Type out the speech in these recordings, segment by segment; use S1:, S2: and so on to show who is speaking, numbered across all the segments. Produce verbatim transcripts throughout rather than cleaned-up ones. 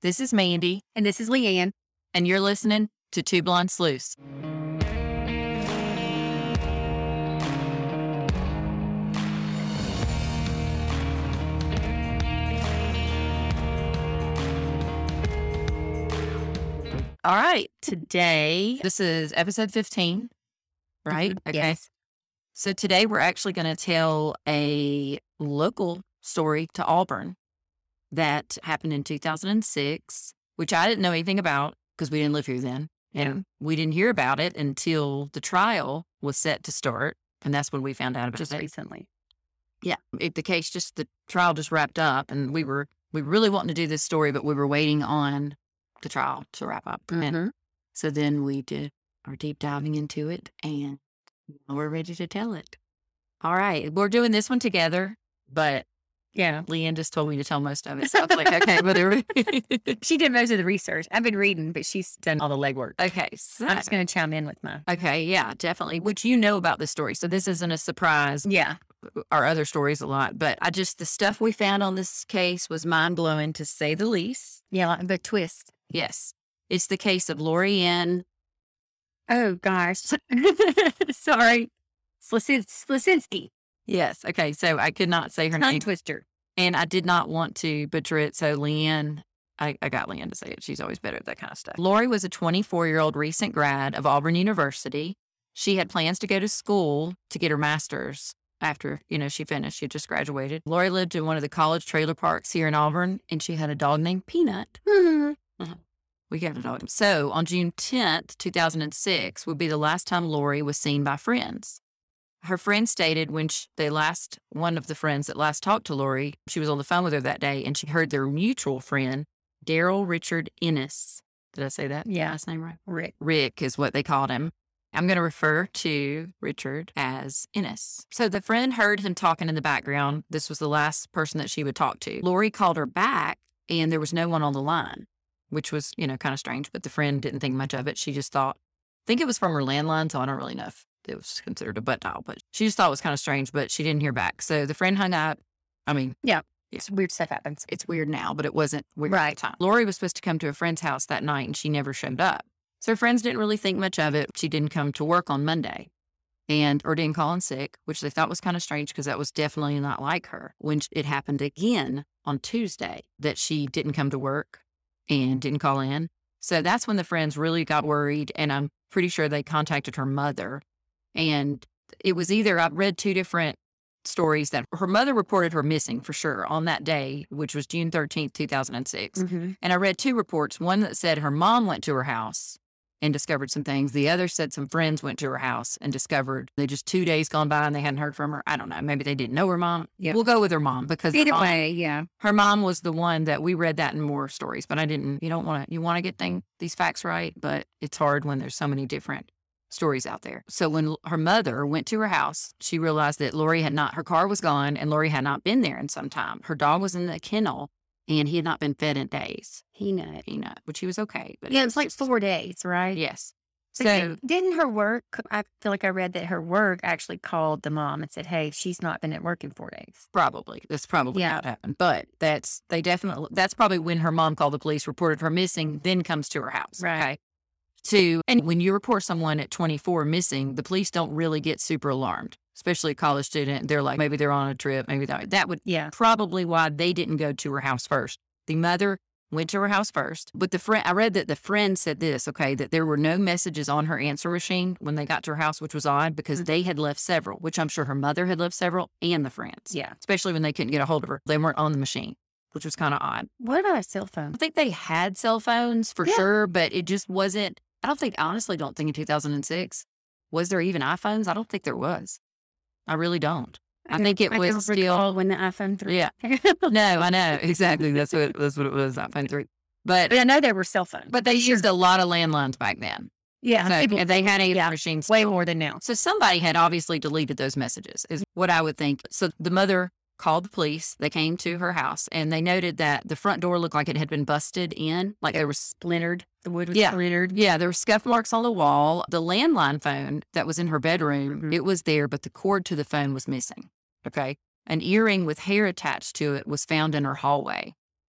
S1: This is Mandy.
S2: And this is Leanne.
S1: And you're listening to Two Blonde Sleuths. All right. Today, this is episode fifteen, right?
S2: Mm-hmm.
S1: Okay.
S2: Yes.
S1: So today we're actually going to tell a local story to Auburn that happened in two thousand six, which I didn't know anything about because we didn't live here then. And we didn't hear about it until the trial was set to start. And that's when we found out about
S2: Just
S1: it.
S2: recently.
S1: Yeah. It, the case just, the trial just wrapped up and we were, we really wanting to do this story, but we were waiting on the trial to wrap up.
S2: Mm-hmm.
S1: And so then we did our deep diving into it and we're ready to tell it. All right. We're doing this one together, but
S2: Yeah.
S1: Leanne just told me to tell most of it. So I was like, okay, whatever.
S2: She did most of the research. I've been reading, but she's done all the legwork.
S1: Okay. So,
S2: I'm just going to chime in with mine.
S1: okay. Yeah, definitely. Which you know about this story. So this isn't a surprise.
S2: Yeah.
S1: Our other stories a lot, but I just, the stuff we found on this case was mind blowing to say the least.
S2: Yeah, like the twist.
S1: Yes. It's the case of Lori Ann.
S2: Oh, gosh. Sorry. Slisin- Slisinski.
S1: Yes. Okay. So I could not say her
S2: Tongue
S1: name.
S2: twister.
S1: And I did not want to butcher it. So Leanne, I, I got Leanne to say it. She's always better at that kind of stuff. Lori was a twenty-four-year-old recent grad of Auburn University. She had plans to go to school to get her master's after, you know, she finished. She had just graduated. Lori lived in one of the college trailer parks here in Auburn, and she had a dog named Peanut. Uh-huh. We got a dog. So on June tenth, two thousand six would be the last time Lori was seen by friends. Her friend stated when she, they last, one of the friends that last talked to Lori, she was on the phone with her that day, and she heard their mutual friend, Daryl Richard Ennis. Did I say that?
S2: Yeah.
S1: Last name right?
S2: Rick.
S1: Rick is what they called him. I'm going to refer to Richard as Ennis. So the friend heard him talking in the background. This was the last person that she would talk to. Lori called her back, and there was no one on the line, which was, you know, kind of strange, but the friend didn't think much of it. She just thought, I think it was from her landline, so I don't really know if it was considered a butt dial, but she just thought it was kind of strange, but she didn't hear back. So the friend hung up. I mean,
S2: Yeah. It's weird stuff happens.
S1: it's weird now, but it wasn't weird at
S2: Right.
S1: the time. Lori was supposed to come to a friend's house that night, and she never showed up. So her friends didn't really think much of it. She didn't come to work on Monday and or didn't call in sick, which they thought was kind of strange because that was definitely not like her. When it happened again on Tuesday that she didn't come to work and didn't call in. So that's when the friends really got worried, and I'm pretty sure they contacted her mother. And it was either, I've read two different stories that her mother reported her missing for sure on that day, which was June thirteenth, two thousand six.
S2: Mm-hmm.
S1: And I read two reports, one that said her mom went to her house and discovered some things. The other said some friends went to her house and discovered they just two days gone by and they hadn't heard from her. I don't know. Maybe they didn't know her mom.
S2: Yeah.
S1: We'll go with her mom because
S2: Either
S1: her mom,
S2: way, yeah.
S1: her mom was the one that we read that in more stories, but I didn't, you don't want to, you want to get thing, these facts right, but it's hard when there's so many different stories out there. So when her mother went to her house, she realized that Lori had not, her car was gone and Lori had not been there in some time. Her dog was in the kennel and he had not been fed in days.
S2: Peanut.
S1: Peanut, which he was okay. But
S2: Yeah, it was like four days, right?
S1: yes.
S2: So
S1: So
S2: didn't her work, I feel like I read that her work actually called the mom and said, hey, she's not been at work in four days.
S1: probably, that's probably
S2: Yeah.
S1: how it happened. But that's, they definitely, that's probably when her mom called the police, reported her missing, then comes to her house.
S2: Right.
S1: Okay. To, and when you report someone at twenty-four missing, the police don't really get super alarmed, especially a college student. They're like, maybe they're on a trip. Maybe that, that would
S2: Yeah.
S1: probably why they didn't go to her house first. The mother went to her house first, but the friend, I read that the friend said this, okay, that there were no messages on her answer machine when they got to her house, which was odd because
S2: Mhm.
S1: they had left several, which I'm sure her mother had left several and the friends,
S2: Yeah.
S1: especially when they couldn't get a hold of her. They weren't on the machine, which was kind of odd.
S2: What about a cell phone?
S1: I think they had cell phones for
S2: Yeah.
S1: sure, but it just wasn't, I don't think, honestly, don't think in two thousand six, was there even iPhones? I don't think there was. I really don't. I think it
S2: I
S1: was
S2: don't
S1: still,
S2: recall when the iPhone three.
S1: yeah. No, I know. Exactly. That's what, that's what it was, iPhone three. But,
S2: But I know there were cell phones.
S1: but they used a lot of landlines back then.
S2: yeah,
S1: So,
S2: people-
S1: and they had eight
S2: yeah,
S1: machines.
S2: way more than now.
S1: So somebody had obviously deleted those messages, is what I would think. So the mother called the police. They came to her house and they noted that the front door looked like it had been busted in, like there was
S2: Splintered. The wood was
S1: Yeah.
S2: splintered.
S1: Yeah, there were scuff marks on the wall. The landline phone that was in her bedroom,
S2: Mhm.
S1: it was there, but the cord to the phone was missing. Okay. An earring with hair attached to it was found in her hallway.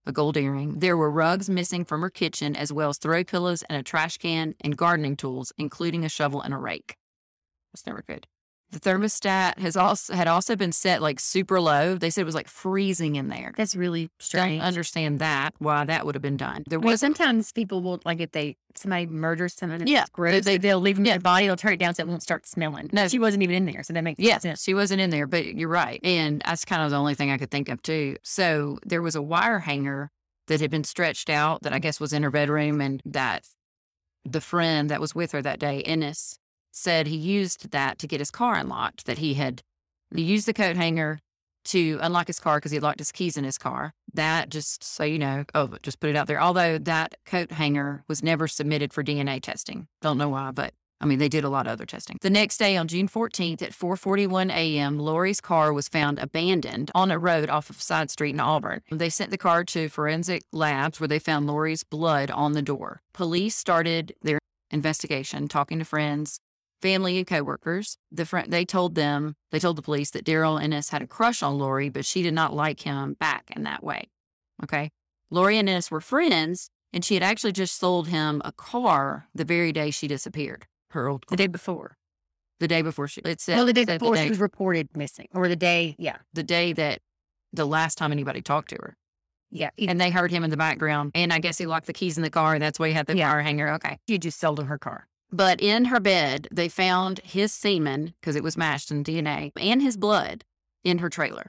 S1: a gold earring. There were rugs missing from her kitchen, as well as throw pillows and a trash can and gardening tools, including a shovel and a rake. That's never good. The thermostat has also had also been set like super low. They said it was like freezing in there.
S2: That's really strange.
S1: Don't understand that, why that would have been done. There
S2: Well,
S1: was
S2: sometimes people will, like if they, somebody murders someone and
S1: Yeah,
S2: it's gross,
S1: they-
S2: they, they'll leave them
S1: yeah.
S2: in the body, they'll turn it down so it won't start smelling.
S1: No.
S2: She wasn't even in there, so that makes
S1: Yeah,
S2: sense.
S1: she wasn't in there, but you're right. And that's kind of the only thing I could think of too. So there was a wire hanger that had been stretched out that I guess was in her bedroom, and that the friend that was with her that day, Ennis, said he used that to get his car unlocked, that he had he used the coat hanger to unlock his car because he locked his keys in his car. That, just so you know, oh, just put it out there. Although that coat hanger was never submitted for D N A testing. Don't know why, but I mean, they did a lot of other testing. The next day, on June fourteenth at four forty-one a.m., Lori's car was found abandoned on a road off of Side Street in Auburn. They sent the car to forensic labs where they found Lori's blood on the door. Police started their investigation, talking to friends, family, and coworkers. The friend they told them, they told the police that Daryl Ennis had a crush on Lori, but she did not like him back in that way. Okay. Lori and Ennis were friends, and she had actually just sold him a car the very day she disappeared. Her old car.
S2: The day before.
S1: The day before she, it said,
S2: Well, the day
S1: said
S2: before
S1: the
S2: she
S1: day,
S2: was reported missing, or the day, yeah,
S1: the day that the last time anybody talked to her.
S2: yeah.
S1: And they heard him in the background. And I guess he locked the keys in the car. And that's why he had the
S2: Yeah.
S1: wire hanger. Okay.
S2: She just sold her car.
S1: But in her bed, they found his semen, because it was matched in D N A, and his blood in her trailer.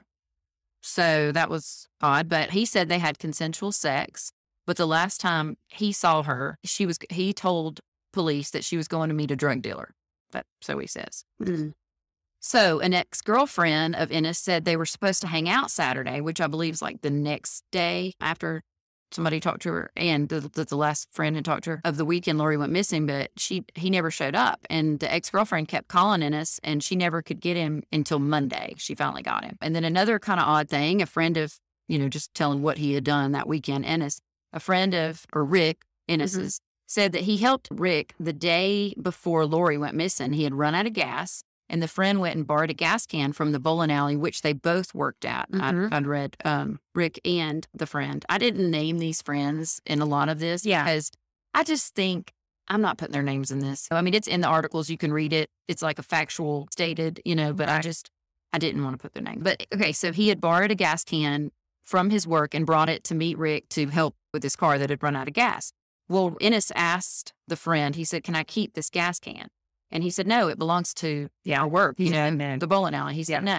S1: So that was odd. But he said they had consensual sex. But the last time he saw her, she was, he told police that she was going to meet a drug dealer. But so he says.
S2: Mm.
S1: So an ex-girlfriend of Ennis said they were supposed to hang out Saturday, which I believe is like the next day after somebody talked to her, and the, the, the last friend had talked to her of the weekend Lori went missing, but she he never showed up. And the ex-girlfriend kept calling Ennis, and she never could get him until Monday. She finally got him. And then another kind of odd thing, a friend of, you know, just telling what he had done that weekend, Ennis, a friend of, or Rick Ennis's, said that he helped Rick the day before Lori went missing. He had run out of gas, and the friend went and borrowed a gas can from the bowling alley, which they both worked at.
S2: Mhm.
S1: I, I'd read um, Rick and the friend. I didn't name these friends in a lot of this
S2: Yeah.
S1: because I just think I'm not putting their names in this. I mean, it's in the articles. You can read it. It's like a factual stated, you know, but I just, I didn't want to put their name. But okay, so he had borrowed a gas can from his work and brought it to meet Rick to help with his car that had run out of gas. Well, Ennis asked the friend, he said, "Can I keep this gas can?" And he said, "No, it belongs to
S2: Yeah.
S1: our work, you
S2: He
S1: know,
S2: said no.
S1: the bowling alley." He said,
S2: Yeah.
S1: "No."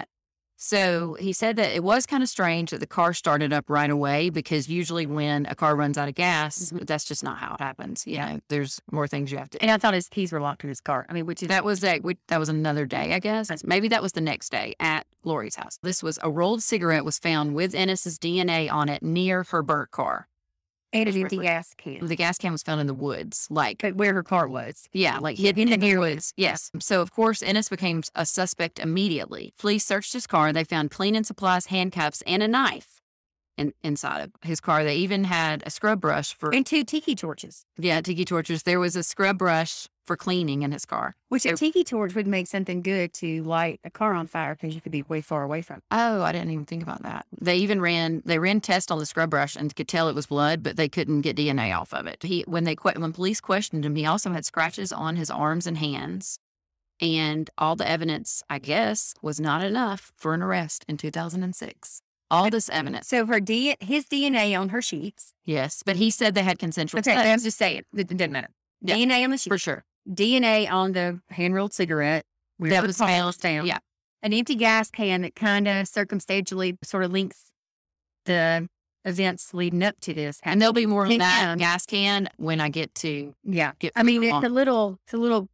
S1: So he said that it was kind of strange that the car started up right away, because usually when a car runs out of gas,
S2: Mhm.
S1: that's just not how it happens. You know, there's more things you have to.
S2: And I thought his keys were locked in his car. I mean, which is
S1: That was that. That was another day, I guess. Maybe that was the next day at Lori's house. This was a rolled cigarette was found with Ennis's D N A on it near her burnt car.
S2: and an empty gas can.
S1: The gas can was found in the woods, like
S2: But where her car was.
S1: yeah, like hidden in the woods. Yes. So of course Ennis became a suspect immediately. Police searched his car. They found cleaning supplies, handcuffs, and a knife in, inside of his car. They even had a scrub brush for
S2: And two tiki torches.
S1: yeah tiki torches. There was a scrub brush for cleaning in his car.
S2: Which a
S1: So-
S2: tiki torch would make something good to light a car on fire because you could be way far away from it.
S1: Oh, I didn't even think about that. They even ran they ran tests on the scrub brush and could tell it was blood, but they couldn't get D N A off of it. He when they que- when police questioned him, he also had scratches on his arms and hands, and all the evidence, I guess, was not enough for an arrest in two thousand six. All this evidence,
S2: So her D, his D N A on her sheets.
S1: yes, but he said they had consensual
S2: Okay,
S1: sex,
S2: I was just saying it doesn't matter.
S1: Yeah.
S2: D N A on the
S1: for
S2: sheets.
S1: sure.
S2: D N A on the hand rolled cigarette. where
S1: That
S2: the
S1: was
S2: car
S1: found.
S2: down.
S1: Yeah,
S2: An empty gas can that kind of circumstantially sort of links the events leading up to this.
S1: and there'll be more on
S2: Yeah.
S1: that gas can when I get to
S2: Yeah.
S1: get.
S2: I mean, it's
S1: on.
S2: a little, it's a little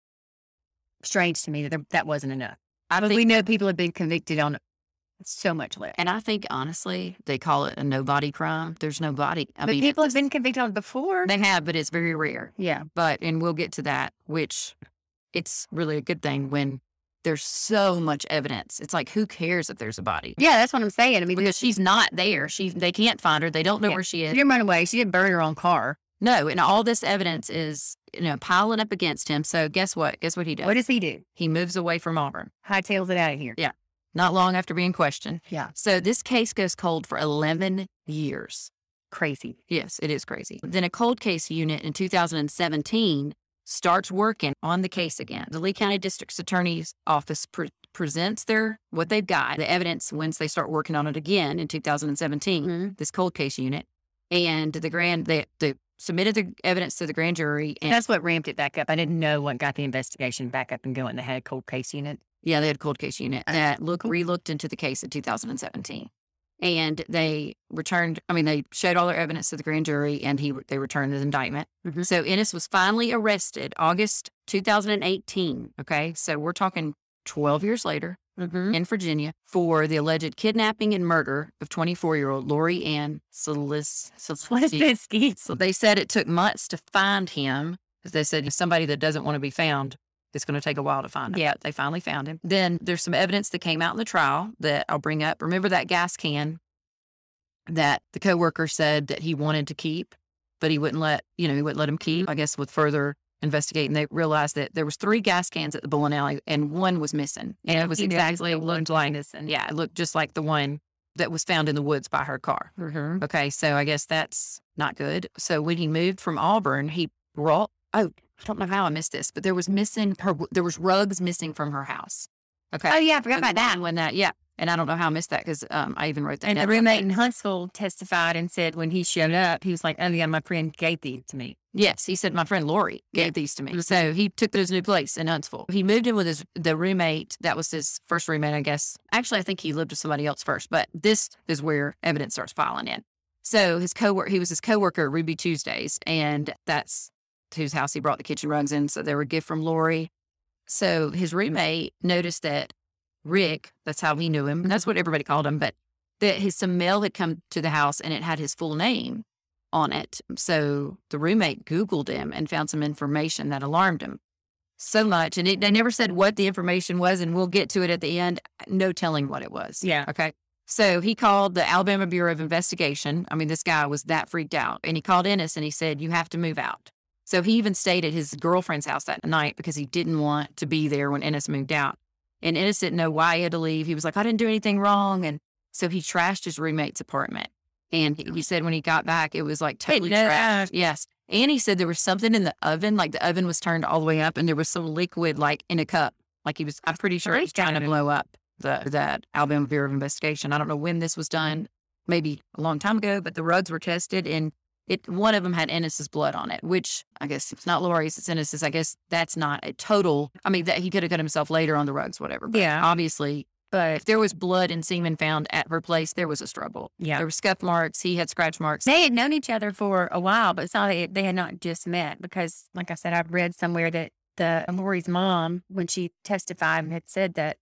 S2: strange to me that there- that wasn't enough.
S1: I
S2: But
S1: think,
S2: we know people have been convicted on so much less.
S1: and I think honestly, they call it a no body crime. There's no body. I
S2: But
S1: mean,
S2: people have been convicted on it before.
S1: they have, but it's very rare.
S2: Yeah.
S1: But, and we'll get to that, which it's really a good thing when there's so much evidence. It's like, who cares if there's a body?
S2: Yeah, that's what I'm saying. I mean,
S1: Because she's not there. She, they can't find her. They don't know
S2: Yeah.
S1: where she
S2: she
S1: is.
S2: didn't run away. She didn't burn her own car.
S1: No, and all this evidence is, you know, piling up against him. So guess what? Guess what he does?
S2: What does he do?
S1: He moves away from Auburn.
S2: Hightails it out of here.
S1: Yeah. Not long after being questioned.
S2: Yeah.
S1: So this case goes cold for eleven years.
S2: crazy.
S1: Yes, it is crazy. Then a cold case unit in two thousand seventeen starts working on the case again. The Lee County District Attorney's Office pre- presents their what they've got, the evidence once they start working on it again in two thousand seventeen,
S2: Mm-hmm.
S1: this cold case unit. And the grand, they, they submitted the evidence to the grand jury. And
S2: That's what ramped it back up. I didn't know what got the investigation back up and going. They had a cold case unit.
S1: yeah, they had a cold case unit that look re-looked into the case in two thousand seventeen. And they returned, I mean, they showed all their evidence to the grand jury and he they returned the indictment.
S2: Mm-hmm.
S1: So Ennis was finally arrested August two thousand eighteen. Okay. So we're talking twelve years later
S2: Mm-hmm.
S1: in Virginia for the alleged kidnapping and murder of twenty-four-year-old Lori Ann Solis.
S2: Slisbitsky.
S1: So they said it took months to find him. Because they said somebody that doesn't want to be found, it's going to take a while to find him.
S2: Yeah.
S1: They finally found him. Then there's some evidence that came out in the trial that I'll bring up. Remember that gas can that the coworker said that he wanted to keep, but he wouldn't let, you know, he wouldn't let him keep. I guess with further investigating, they realized that there was three gas cans at the bowling alley and one was missing. And it was exactly, it looked like,
S2: missing.
S1: yeah, it looked just like the one that was found in the woods by her car.
S2: Mm-hmm.
S1: Okay, so I guess that's not good. So when he moved from Auburn, he brought, oh, I don't know how I missed this, but there was missing, her, there was rugs missing from her house. Okay.
S2: Oh, yeah, I forgot about that.
S1: When that, yeah. And I don't know how I missed that because um, I even wrote that
S2: And
S1: down.
S2: the roommate in Huntsville testified and said when he showed up, he was like, oh, yeah, my friend gave these to me.
S1: Yes, he said my friend Lori gave
S2: Yeah.
S1: these to me.
S2: Mhm.
S1: So he took to his new place in Huntsville. He moved in with his the roommate. That was his first roommate, I guess. Actually, I think he lived with somebody else first, but this is where evidence starts filing in. So his coworker, he was his coworker at Ruby Tuesdays, and that's whose house he brought the kitchen rugs in. So they were a gift from Lori. So his roommate noticed that Rick, that's how he knew him. That's what everybody called him, but that his some mail had come to the house and it had his full name on it. So the roommate Googled him and found some information that alarmed him so much. And it, they never said what the information was, and we'll get to it at the end. No telling what it was.
S2: Yeah.
S1: Okay. So he called the Alabama Bureau of Investigation. I mean, this guy was that freaked out. And he called Ennis and he said, you have to move out. So he even stayed at his girlfriend's house that night because he didn't want to be there when Ennis moved out. And Ennis didn't know why he had to leave. He was like, I didn't do anything wrong. And so he trashed his roommate's apartment. And he, he said when he got back, it was like totally
S2: no,
S1: trashed.
S2: uh,
S1: Yes. And he said there was something in the oven, like the oven was turned all the way up and there was some liquid like in a cup. Like he was, I'm pretty sure he was trying to blow up the that Alabama Bureau of Investigation. I don't know when this was done, maybe a long time ago, but the rugs were tested and it one of them had Ennis's blood on it, which I guess it's not Lori's, it's Ennis's. I guess that's not a total. I mean, that he could have cut himself later on the rugs, whatever. But
S2: Yeah.
S1: obviously, but if there was blood and semen found at her place, there was a struggle.
S2: Yeah.
S1: There were scuff marks. He had scratch marks.
S2: They had known each other for a while, but it's not they, they had not just met because, like I said, I've read somewhere that the Lori's mom, when she testified, had said that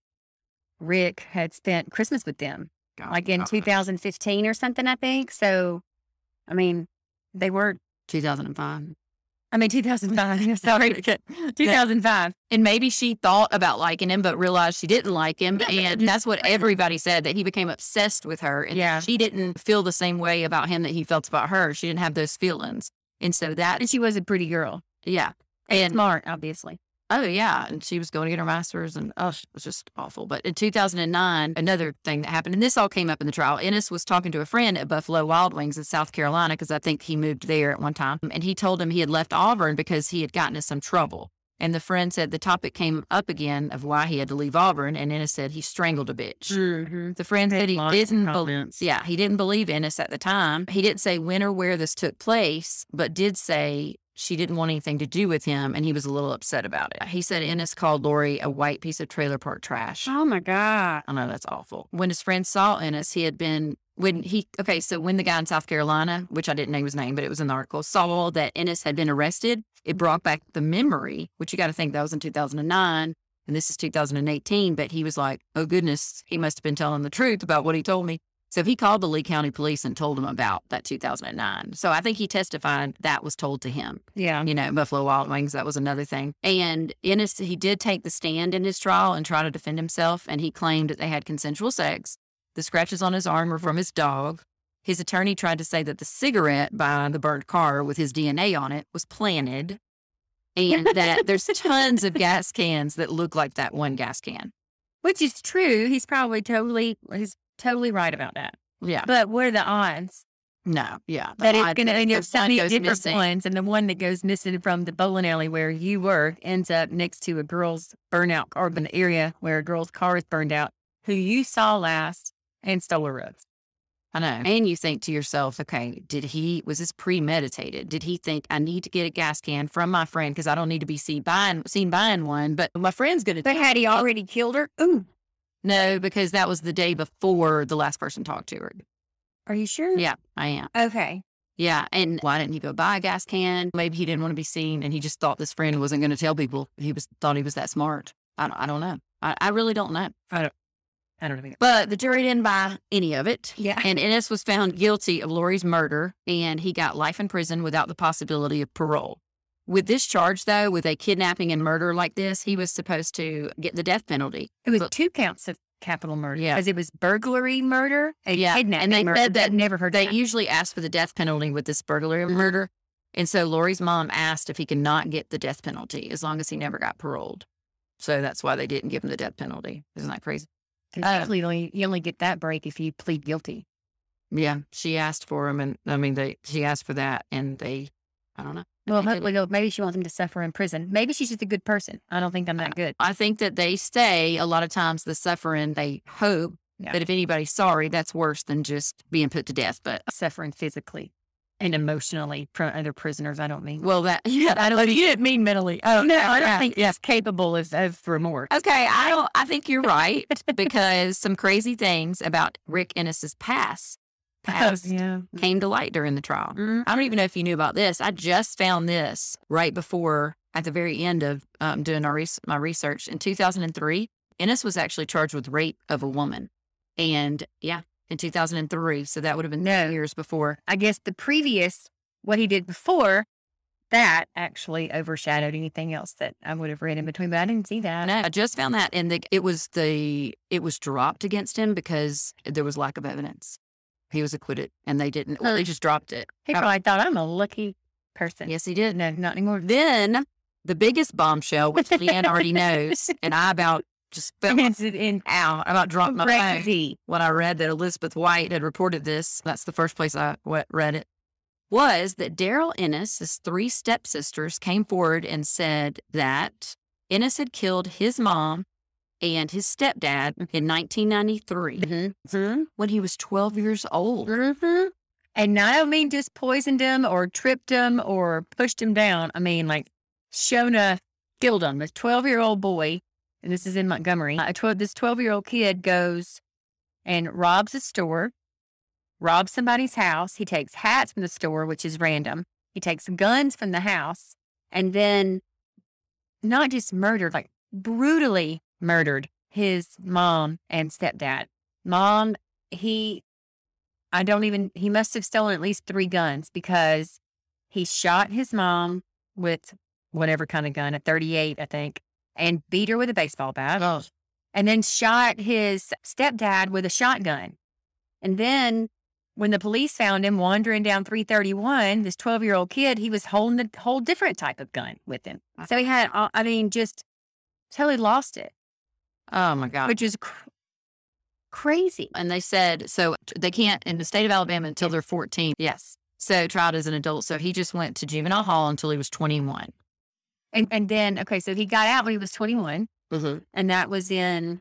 S2: Rick had spent Christmas with them,
S1: God,
S2: like in
S1: God.
S2: two thousand fifteen or something, I think. So, I mean, they were,
S1: two thousand five.
S2: I mean, two thousand five, sorry, two thousand five.
S1: And maybe she thought about liking him, but realized she didn't like him. And that's what everybody said, that he became obsessed with her. And
S2: Yeah.
S1: she didn't feel the same way about him that he felt about her. She didn't have those feelings. And so that,
S2: And she was a pretty girl.
S1: yeah.
S2: And
S1: And
S2: smart, obviously.
S1: oh, yeah. And she was going to get her master's and oh, it was just awful. But in two thousand nine, another thing that happened, and this all came up in the trial, Ennis was talking to a friend at Buffalo Wild Wings in South Carolina because I think he moved there at one time. And he told him he had left Auburn because he had gotten into some trouble. And the friend said the topic came up again of why he had to leave Auburn. And Ennis said he strangled a bitch.
S2: Mm-hmm.
S1: The friend said he
S2: Lots of
S1: didn't believe,
S2: comments.
S1: yeah, he didn't believe Ennis at the time. He didn't say when or where this took place, but did say she didn't want anything to do with him, and he was a little upset about it. He said Ennis called Lori a white piece of trailer park trash.
S2: Oh, my God.
S1: I know that's awful. When his friend saw Ennis, he had been, when he, okay, so when the guy in South Carolina, which I didn't know his name, but it was in the article, saw that Ennis had been arrested, it brought back the memory, which you got to think that was in two thousand nine, and this is two thousand eighteen, but he was like, oh goodness, he must have been telling the truth about what he told me. So he called the Lee County Police and told them about that two thousand nine. So I think he testified that was told to him.
S2: Yeah.
S1: You know, Buffalo Wild Wings, that was another thing. And Ennis, he did take the stand in his trial and try to defend himself. And he claimed that they had consensual sex. The scratches on his arm were from his dog. His attorney tried to say that the cigarette by the burnt car with his D N A on it was planted. And that there's tons of gas cans that look like that one gas can.
S2: Which is true. He's probably totally, he's totally right about that.
S1: Yeah.
S2: But what are the odds
S1: No, yeah.
S2: That it's
S1: odd-
S2: going to, and
S1: the
S2: there's so
S1: one
S2: many
S1: goes
S2: different
S1: missing.
S2: ones. And the one that goes missing from the bowling alley where you were ends up next to a girl's burnout urban area where a girl's car is burned out, who you saw last and stole her rose.
S1: I know. And you think to yourself, okay, did he, was this premeditated? Did he think I need to get a gas can from my friend because I don't need to be seen buying, seen buying one, but my friend's going to.
S2: But had he already killed her? Ooh.
S1: No, because that was the day before the last person talked to her.
S2: Are you sure?
S1: Yeah, I am.
S2: Okay.
S1: Yeah. And why didn't he go buy a gas can? Maybe he didn't want to be seen and he just thought this friend wasn't going to tell people. He was thought he was that smart. I don't, I don't know. I, I really don't know.
S2: I don't, I don't know.
S1: But the jury didn't buy any of it.
S2: Yeah.
S1: And Ennis was found guilty of Lori's murder and he got life in prison without the possibility of parole. With this charge, though, with a kidnapping and murder like this, he was supposed to get the death penalty.
S2: It was
S1: But-
S2: two counts of capital murder.
S1: Yeah.
S2: Because it was burglary murder and
S1: Yeah,
S2: kidnapping
S1: and they
S2: murder.
S1: said that
S2: I've never heard
S1: They
S2: that.
S1: usually ask for the death penalty with this burglary murder. And so Lori's mom asked if he could not get the death penalty as long as he never got paroled. So that's why they didn't give him the death penalty. Isn't that crazy?
S2: 'Cause
S1: uh,
S2: usually you only, you only get that break if you plead guilty.
S1: Yeah, she asked for him, and I mean, they she asked for that, and they, I don't know.
S2: Well,
S1: They did
S2: hopefully, they'll- maybe she wants him to suffer in prison. Maybe she's just a good person. I don't think I'm that good.
S1: I think that they say a lot of times the suffering, they hope
S2: Yeah.
S1: that if anybody's sorry, that's worse than just being put to death. But
S2: Suffering physically and emotionally from other prisoners. I don't mean.
S1: well, that yeah,
S2: I don't. You didn't mean mentally. Oh no, I don't
S1: yeah,
S2: think
S1: yeah.
S2: it's capable of, of remorse.
S1: Okay, I don't. I think you're right because some crazy things about Rick Ennis's past past
S2: yeah.
S1: came to light during the trial.
S2: Mhm.
S1: I don't even know if you knew about this. I just found this right before, at the very end of um, doing our res- my research. In two thousand three, Ennis was actually charged with rape of a woman, and yeah, in two thousand three. So that would have been
S2: No.
S1: years before.
S2: I guess the previous, what he did before that actually overshadowed anything else that I would have read in between, but I didn't see that.
S1: I know. I just found that, and the, it was the it was dropped against him because there was lack of evidence. He was acquitted, and they didn't. Well, they just dropped it.
S2: He
S1: Uh,
S2: probably thought I'm a lucky person.
S1: Yes, he did.
S2: No, not anymore.
S1: Then the biggest bombshell, which Leanne already knows, and I about just fell
S2: It's in
S1: out. I about dropped my phone
S2: crazy.
S1: when I read that Elizabeth White had reported this. That's the first place I wa- read it. Was that Daryl Ennis, his three stepsisters, came forward and said that Ennis had killed his mom and his stepdad in nineteen ninety-three
S2: Mm-hmm.
S1: when he was twelve years old.
S2: Mm-hmm. And I don't mean just poisoned him or tripped him or pushed him down. I mean, like, Shona killed him. A twelve-year-old boy, and this is in Montgomery. A twelve, this twelve-year-old kid goes and robs a store, robs somebody's house. He takes hats from the store, which is random. He takes guns from the house, and then not just murdered, like brutally murdered his mom and stepdad. Mom, he, I don't even, he must have stolen at least three guns because he shot his mom with whatever kind of gun, a thirty-eight, I think, and beat her with a baseball bat.
S1: Oh,
S2: And then shot his stepdad with a shotgun. And then when the police found him wandering down three thirty-one, this twelve-year-old kid, he was holding a whole different type of gun with him. So he had, uh, I mean, just totally lost it,
S1: oh my God.
S2: which is cr- crazy.
S1: And they said, so they can't in the state of Alabama until they're fourteen. Yes. So tried as an adult. So he just went to juvenile hall until he was twenty-one.
S2: And and then, okay, so he got out when he was twenty-one,
S1: Mm-hmm.
S2: and that was in,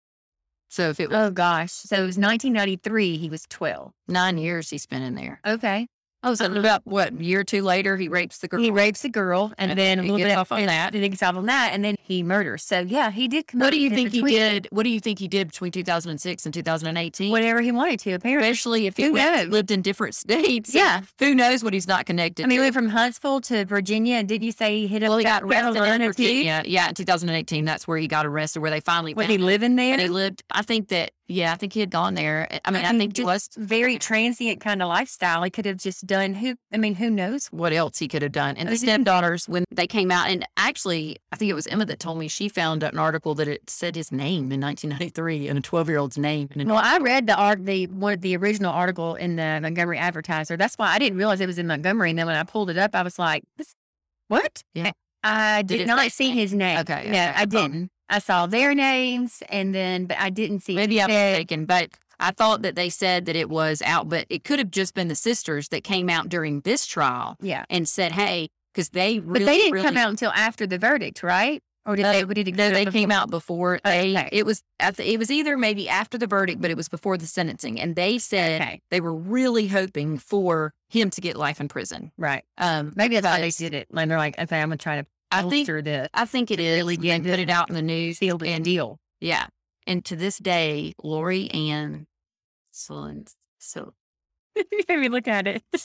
S1: So if it was
S2: oh gosh, so it was nineteen ninety-three, he was twelve.
S1: nine years he spent in there.
S2: Okay.
S1: Oh, so about what, a year or two later, he rapes the girl.
S2: He rapes a girl, and,
S1: And
S2: then a
S1: he
S2: little
S1: gets
S2: bit
S1: off on
S2: and
S1: that.
S2: He gets off on that, and then he murders. So yeah, he did commit.
S1: What do you
S2: in
S1: think he
S2: between-
S1: did? What do you think he did between two thousand six and two thousand eighteen?
S2: Whatever he wanted to, apparently.
S1: Especially if he
S2: Who
S1: went-
S2: knows?
S1: lived in different states.
S2: Yeah.
S1: Who knows what he's not connected
S2: I mean, he
S1: to?
S2: went from Huntsville to Virginia, and didn't you say he hit up
S1: Well, he got arrested in
S2: Carolina, too?
S1: Virginia. Yeah, in two thousand eighteen, that's where he got arrested, where they finally
S2: Was
S1: found
S2: he living there?
S1: And he lived, I think that, yeah, I think he had gone there. I mean, I,
S2: mean,
S1: think he
S2: just
S1: was,
S2: very transient kind of lifestyle. He could have just done who, I mean, who knows?
S1: what else he could have done. And the
S2: I just-
S1: stepdaughters, when they came out, and actually, I think it was Emma that told me she found an article that it said his name in nineteen ninety-three and a twelve-year-old's name. And
S2: Well, I read the art, the one of the original article in the Montgomery Advertiser. That's why I didn't realize it was in Montgomery. And then when I pulled it up, I was like, this, what?
S1: Yeah.
S2: I
S1: Did
S2: did
S1: it
S2: not
S1: say-
S2: see his name.
S1: Okay,
S2: No,
S1: okay.
S2: I didn't. I saw their names, and then, but I didn't see
S1: maybe I'm
S2: their-
S1: mistaken, but I thought that they said that it was out, but it could have just been the sisters that came out during this trial
S2: Yeah.
S1: and said, hey, because they really,
S2: But they didn't
S1: really,
S2: come out until after the verdict, right? Or did they? Did it
S1: no, they
S2: before?
S1: came out before. They,
S2: Okay.
S1: It was at the, it was either maybe after the verdict, but it was before the sentencing. And they said
S2: Okay.
S1: they were really hoping for him to get life in prison.
S2: Right.
S1: Um,
S2: Maybe that's why they
S1: because
S2: did it. Like they're like, okay, I'm gonna try to
S1: I think
S2: bolster the
S1: I think it is.
S2: really
S1: And put it out in the news.
S2: seal the
S1: and
S2: deal.
S1: yeah. And to this day, Lori Ann Solon, so
S2: Let me look at it.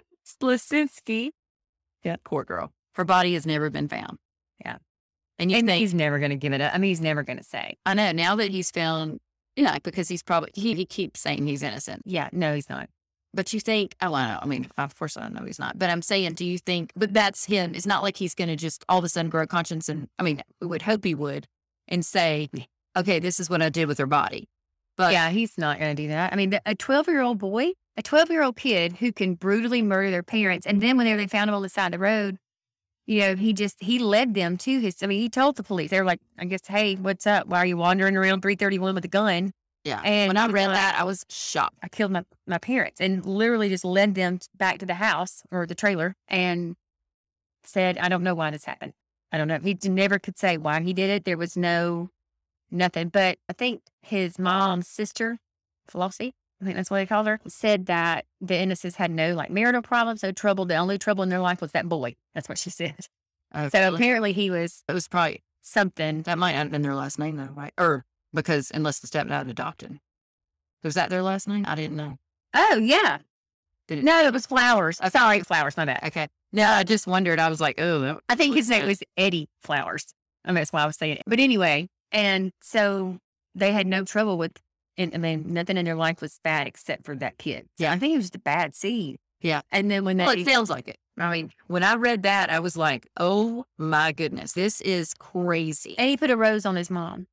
S2: Slasinski.
S1: poor girl, her body has never been found.
S2: Yeah.
S1: And you
S2: And
S1: think,
S2: he's never gonna give it up. I mean, he's never gonna say.
S1: I know now that he's found, you know, because he's probably, he, he keeps saying he's innocent.
S2: Yeah, no, he's not.
S1: But you think, oh, I know. I mean, of course I know he's not. But I'm saying, do you think, but that's him. It's not like he's going to just all of a sudden grow a conscience. And I mean, we would hope he would and say, okay, this is what I did with her body. But
S2: Yeah, he's not gonna do that. I mean, the- a twelve-year-old boy, a twelve-year-old kid who can brutally murder their parents, and then whenever they found him on the side of the road, you know, he just he led them to his. I mean, he told the police. They were like, I guess, hey, what's up? Why are you wandering around three thirty-one with a gun?
S1: yeah.
S2: And
S1: when I read
S2: like,
S1: that, I was shocked.
S2: I killed my, my parents, and literally just led them t- back to the house or the trailer and said, I don't know why this happened. I don't know. He d- never could say why he did it. There was no, nothing. But I think his mom's sister, Flossie, I think that's what they called her, said that the Ennises had no like marital problems, no trouble. The only trouble in their life was that boy. That's what she said.
S1: Uh,
S2: So apparently he was
S1: it was probably,
S2: something.
S1: that might have been their last name though, right? Or because unless the stepdad adopted. Was that their last name? I didn't know.
S2: Oh, yeah.
S1: Did it-
S2: No, it was Flowers. Sorry, Flowers. My bad.
S1: Okay. No, I just wondered. I was like, oh, that,
S2: I think his name was Eddie Flowers. I mean, that's why I was saying it. But anyway, and so they had no trouble with, and I mean, nothing in their life was bad except for that kid. So
S1: Yeah.
S2: I think it was just a bad seed.
S1: Yeah.
S2: And then when
S1: well,
S2: they,
S1: it sounds like it. I mean, when I read that, I was like, oh my goodness, this is crazy.
S2: and he put a rose on his mom.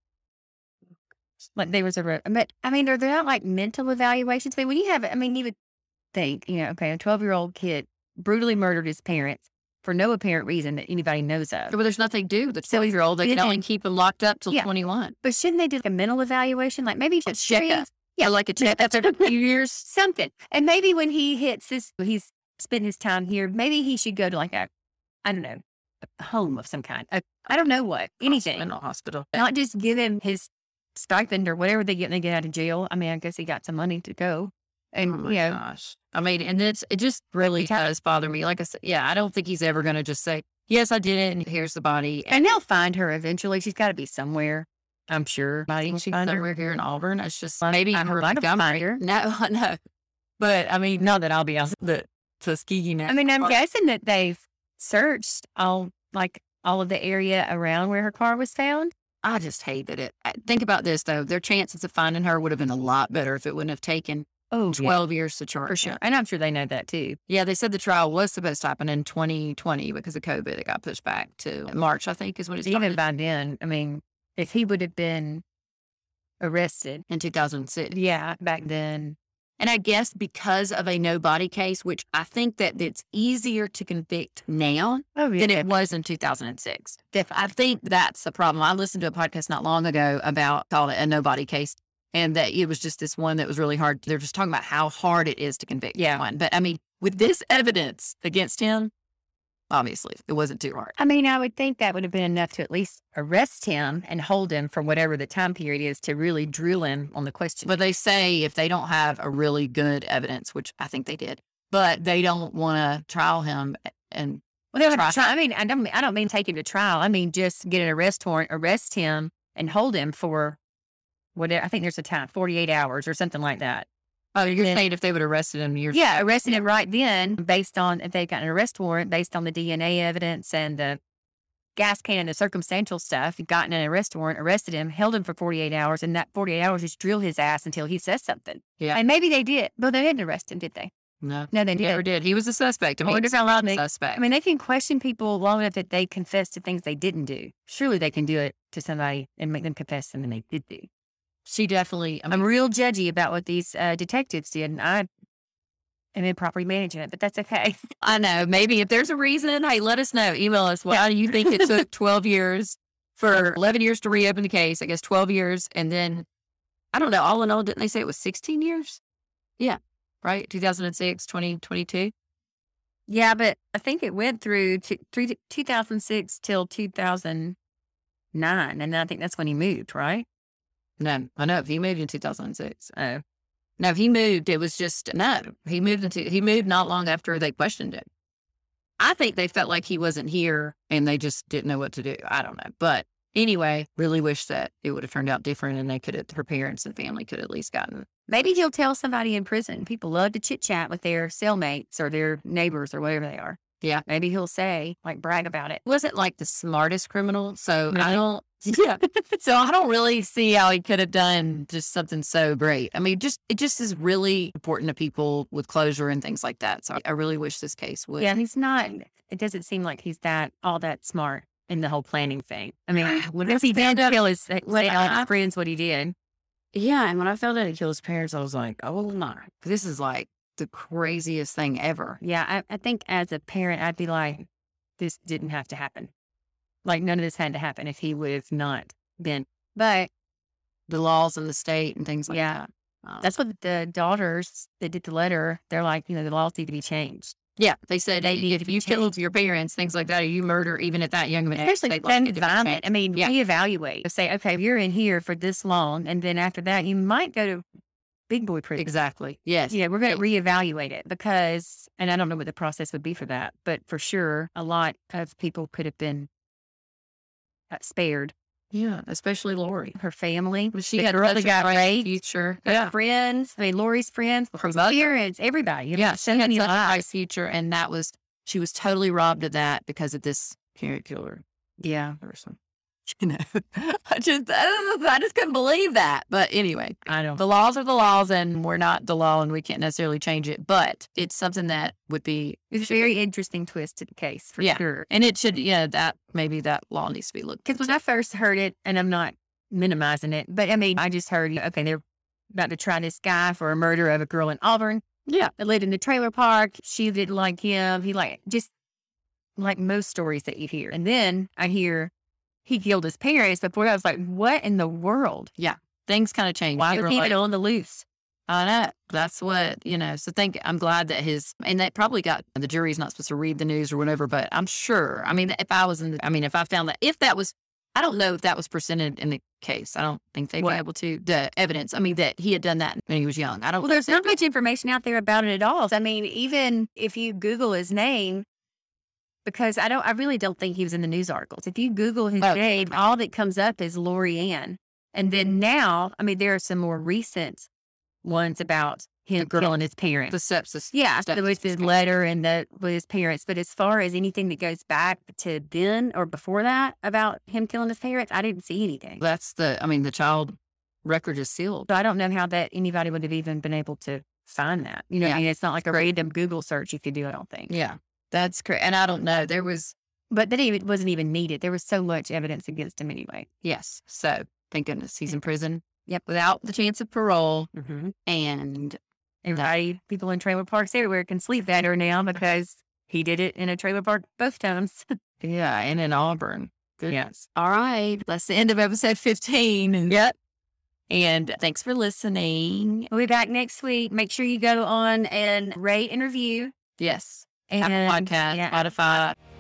S2: Like there was a rose. But I mean, are there not like mental evaluations? I mean, when you have, I mean, you would think, you know, okay, a twelve year old kid brutally murdered his parents for no apparent reason that anybody knows of.
S1: Well, there's nothing to do with the twelve year old. They can only
S2: didn't-
S1: keep him locked up till
S2: Yeah.
S1: twenty-one.
S2: But shouldn't they do like a mental evaluation? Like maybe
S1: A
S2: just
S1: checkup.
S2: Yeah,
S1: Or like a check after a few years.
S2: something. And maybe when he hits this, he's spent his time here, maybe he should go to like a, I don't know, a home of some kind. A, I don't know what, anything.
S1: Mental hospital.
S2: Not just give him his stipend or whatever they get when they get out of jail. I mean, I guess he got some money to go. And,
S1: Oh my
S2: you know,
S1: gosh. I mean, and it's, it just really does bother me. Like I said, yeah, I don't think he's ever going to just say, yes, I did it. And here's the body.
S2: and they'll find her eventually. She's got to be somewhere, I'm sure.
S1: I think she's
S2: Find her.
S1: somewhere here in Auburn. It's just
S2: Well,
S1: maybe
S2: I
S1: her
S2: hope I can find
S1: Montgomery.
S2: her.
S1: No, no. But I mean,
S2: Not that I'll be out.
S1: the Tuskegee now.
S2: I mean, I'm guessing that they've searched all, like, all of the area around where her car was found.
S1: I just hate that it. I- Think about this though. Their chances of finding her would have been a lot better if it wouldn't have taken
S2: Oh,
S1: twelve years to charge.
S2: for sure.
S1: her.
S2: And I'm sure they know that too.
S1: Yeah, they said the trial was supposed to happen in twenty twenty because of COVID. It got pushed back to March, I think, is when it
S2: Even
S1: started
S2: by then, I mean, if he would have been arrested,
S1: in two thousand six.
S2: yeah, back then,
S1: And I guess because of a no body case, which I think that it's easier to convict now
S2: oh
S1: than it was in two thousand six. I think that's the problem. I listened to a podcast not long ago about called it a no body case, and that it was just this one that was really hard. They're just talking about how hard it is to convict
S2: Yeah.
S1: one. But I mean, with this evidence against him, obviously it wasn't too hard.
S2: I mean, I would think that would have been enough to at least arrest him and hold him for whatever the time period is to really drill him on the question.
S1: But they say if they don't have a really good evidence, which I think they did, but they don't want to trial him and
S2: well, they don't have to
S1: try-
S2: try. I mean, I don't. I don't mean take him to trial. I mean just get an arrest warrant, arrest him, and hold him for whatever. I think there's a time, forty-eight hours or something like that.
S1: oh, you're
S2: Then-
S1: saying if they would arrested him years
S2: Yeah, arrested him right then based on if they got an arrest warrant based on the D N A evidence and the gas can and the circumstantial stuff. Gotten an arrest warrant, arrested him, held him for forty-eight hours, and that forty-eight hours just drill his ass until he says something.
S1: Yeah.
S2: And maybe they did. Well, they didn't arrest him, did they?
S1: No,
S2: No, they
S1: he never
S2: didn't.
S1: did. He was a suspect. I mean,
S2: wonder if how long they-
S1: suspect.
S2: I mean, they can question people long enough that they confess to things they didn't do. Surely they can do it to somebody and make them confess something they did do.
S1: she definitely. I mean,
S2: I'm real judgy about what these uh, detectives did, and I am improperly managing it, but that's okay.
S1: I know. Maybe if there's a reason, hey, let us know. Email us. Why do you think it took twelve years for eleven years to reopen the case? I guess twelve years, and then I don't know. All in all, didn't they say it was sixteen years? Yeah. Right. two thousand six, twenty twenty-two.
S2: Yeah, but I think it went through to, through to two thousand six till two thousand nine. And I think that's when he moved, right?
S1: No, I know. He moved in two thousand six.
S2: Oh,
S1: No, if he moved, it was just, no, he moved into, he moved not long after they questioned him. I think they felt like he wasn't here and they just didn't know what to do. I don't know. But anyway, really wish that it would have turned out different and they could have, her parents and family could have at least gotten.
S2: maybe he'll tell somebody in prison. People love to chit chat with their cellmates or their neighbors or whatever they are.
S1: Yeah.
S2: Maybe he'll say, like, brag about it.
S1: He wasn't like the smartest criminal. So
S2: Right.
S1: I don't, yeah. So I don't really see how he could have done just something so great. I mean, just, it just is really important to people with closure and things like that. So I really wish this case would.
S2: Yeah, he's not, it doesn't seem like he's that, all that smart in the whole planning thing. I mean,
S1: When
S2: when
S1: I
S2: he
S1: found
S2: did
S1: out-
S2: kill his, say
S1: when
S2: all his
S1: I-
S2: friends what he did.
S1: Yeah, and when I found out he killed his parents, I was like, oh my, this is like the craziest thing ever.
S2: Yeah, I, I think as a parent, I'd be like, this didn't have to happen. Like, none of this had to happen if he would have not been. But
S1: The laws in the state and things like
S2: Yeah.
S1: that. Um,
S2: that's what the daughters that did the letter, they're like, you know, the laws need to be changed.
S1: yeah, they said
S2: They need
S1: if
S2: to
S1: you
S2: be
S1: killed your parents, things like that, or you murder even at that young of an age,
S2: Especially
S1: state laws need
S2: gun
S1: to be
S2: violent.
S1: changed.
S2: I mean,
S1: Yeah.
S2: reevaluate. Say, okay, you're in here for this long, and then after that, you might go to big boy prison.
S1: Exactly. Yes.
S2: Yeah, we're going to reevaluate it because, and I don't know what the process would be for that, but for sure, a lot of people could have been uh, spared.
S1: Yeah, especially Lori.
S2: Her family,
S1: But she
S2: the
S1: had
S2: girl
S1: such
S2: that
S1: a
S2: got
S1: bright
S2: raped,
S1: future.
S2: her
S1: Yeah.
S2: friends. I mean, Lori's friends, her
S1: mother.
S2: parents, everybody. You know,
S1: Yeah,
S2: so
S1: she had
S2: many
S1: such a
S2: lives.
S1: bright future, and that was, she was totally robbed of that because of this serial killer
S2: Yeah,
S1: person. You know, I just, I, don't know, I just couldn't believe that. But anyway,
S2: I know.
S1: the laws are the laws, and we're not the law, and we can't necessarily change it. But it's something that would be,
S2: It's a very interesting twist to the case, for
S1: Yeah.
S2: sure.
S1: and it should, yeah, that maybe that law needs to be looked.
S2: Because when I first heard it, and I'm not minimizing it, but I mean, I just heard, okay, they're about to try this guy for a murder of a girl in Auburn
S1: Yeah,
S2: that lived in the trailer park. She didn't like him. He like, just like most stories that you hear. And then I hear he killed his parents. Before I was like, what in the world?
S1: things kind of change.
S2: Why
S1: You
S2: was
S1: were
S2: he
S1: like,
S2: on the loose?
S1: I know. That's what, you know, so think, I'm glad that his, and that probably got, the jury's not supposed to read the news or whatever, but I'm sure, I mean, if I was in the, I mean, if I found that, if that was, I don't know if that was presented in the case. I don't think they'd
S2: What?
S1: be able to, the evidence. I mean, that he had done that when he was young. I don't,
S2: Well, there's not much information out there about it at all. I mean, even if you Google his name, because I don't, I really don't think he was in the news articles. If you Google his
S1: Oh.
S2: name, all that comes up is Lori Ann. And then now, I mean, there are some more recent ones about him
S1: The girl-
S2: killing his parents.
S1: the sepsis.
S2: Yeah,
S1: stuff.
S2: so with his letter and the with his parents. But as far as anything that goes back to then or before that about him killing his parents, I didn't see anything.
S1: That's the, I mean, the child record is sealed.
S2: So I don't know how that anybody would have even been able to find that. You know, what
S1: Yeah.
S2: I mean, it's not like a random Google search you could do. I don't think.
S1: Yeah, that's correct. And I don't know. There was,
S2: But that even wasn't even needed. There was so much evidence against him anyway.
S1: yes. So thank goodness he's in prison.
S2: Yep.
S1: Without the chance of parole.
S2: Mm-hmm.
S1: And
S2: Everybody, people in trailer parks everywhere can sleep better now because he did it in a trailer park both times.
S1: yeah, and in Auburn. Goodness.
S2: Yes.
S1: All right. That's the end of episode fifteen. And
S2: Yep.
S1: And thanks for listening.
S2: We'll be back next week. Make sure you go on and rate and review.
S1: Yes.
S2: And
S1: Apple Podcast,
S2: yeah.
S1: Spotify.